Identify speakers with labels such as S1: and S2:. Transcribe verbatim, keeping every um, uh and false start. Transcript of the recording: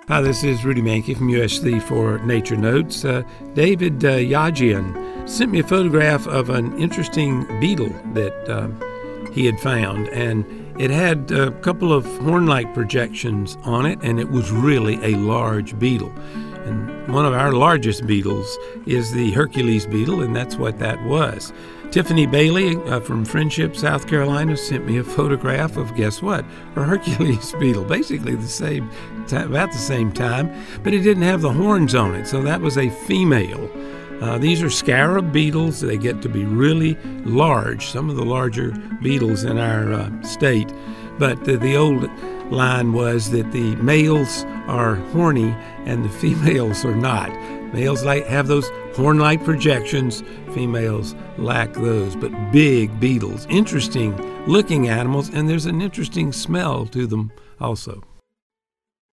S1: Hi, this is Rudy Mankey from U S C for Nature Notes. Uh, David uh, Yajian sent me a photograph of an interesting beetle that uh, he had found, and it had a couple of horn-like projections on it, and it was really a large beetle. And one of our largest beetles is the Hercules beetle, and that's what that was. Tiffany Bailey uh, from Friendship, South Carolina, sent me a photograph of, guess what, a Hercules beetle, basically the same, t- about the same time, but it didn't have the horns on it, so that was a female. Uh, these are scarab beetles. They get to be really large, some of the larger beetles in our uh, state, but the, the old line was that the males are horny and the females are not. Males like have those horn-like projections, females lack those, but big beetles, interesting looking animals, and there's an interesting smell to them also.